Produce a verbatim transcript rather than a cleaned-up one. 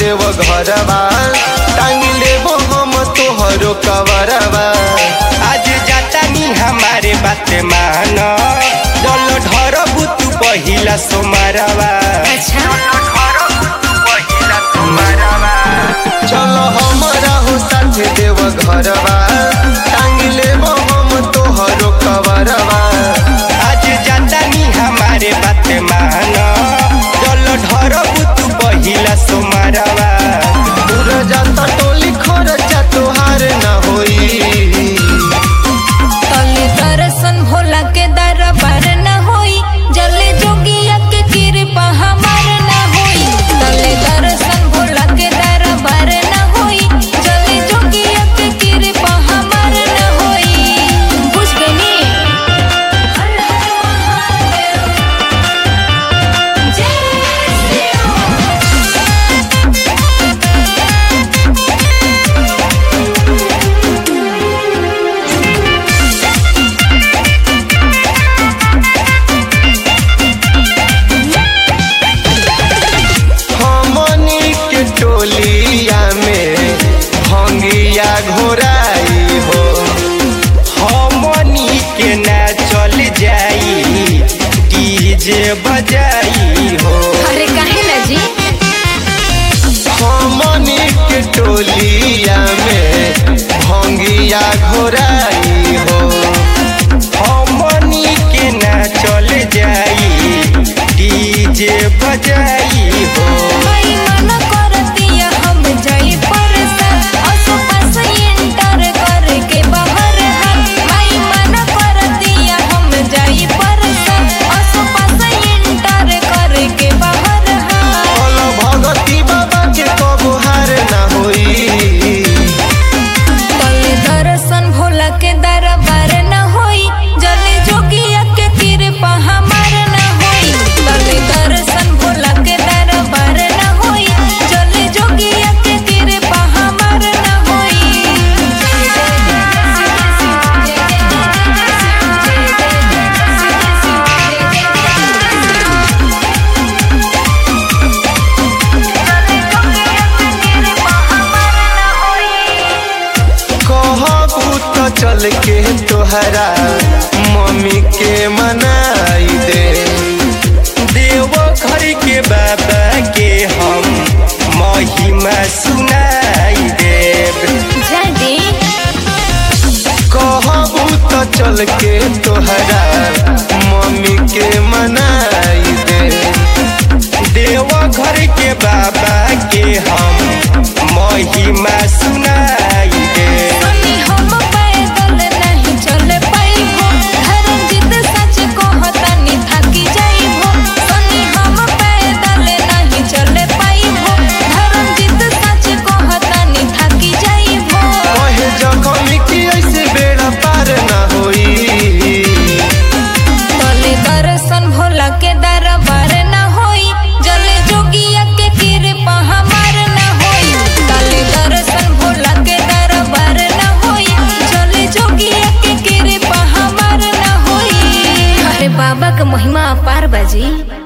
देव घरवा टांग लेबो हम तोहरो कवरवा। आज जातानी हमारे बात मान जल ढरबू तू पहिला सोमरवा। चलो हमारा हो साथे देव घरवा टांग लेबो हम तोहरो कवरवा। आज जातानी हमारे बात मान जल ढरबू तू पहिला सोमरवा। दूर जाता टोली खर्चा तोहार न होई। तले दर्शन भोला के दरबार न होई जले जोगिया के कृपा हमार न होई। तले दर्शन भोला के दरबार न होई जले जोगिया के कृपा हमार न होई। बुझ गनी हर हर महादेव जय हमनी के टोलिया में भंगिया घोराई हो। हमनी के ना चल जाई डीजे बजाई हो। अरे काहे ना जी हमनी के टोलिया में भंगिया घोराई हो। हमनी के ना चल जाई डीजे बजाई हो। भाई मन करतिया हम जाई परसन असो पास एंटर करके बाहर हम। भाई मन करतिया हम जाई परसन असो पास एंटर करके बाहर हम। बोलो भगती बाबा के कबो हार ना होई। तले दर्शन भोला के दरबार न होई जले जोगिया के कृपा हमार न होई। तले दर्शन भोला के दरबार न होई जले जोगिया के कृपा हमार न होई। कहबू तो चल के तोहरा मम्मी के मनाई दे। देव घर के बाबा के हम महिमा सुनाई देव। जदी कहबू तो चल के तोहरा मम्मी के मनाई दे। देव घर के बाबा के हम महिमा सुनाई देव। सनी हम पैदल नहीं चल पाइबो धर्मजीत सच कहतनी थकी जाइबो। सनी हम पैदल नहीं चल पाइबो धर्मजीत सच कहतनी थकी जाइबो। कहे जखमी की ऐसे बेड़ा पार ना होई। तले दर्शन भोला के दरबार न होई जले जोगिया के कृपा हमार न होई। तले दर्शन भोला के दरबार न होई जले जोगिया के कृपा हमार न होई। अरे बाबा का महिमा अपार बाजी।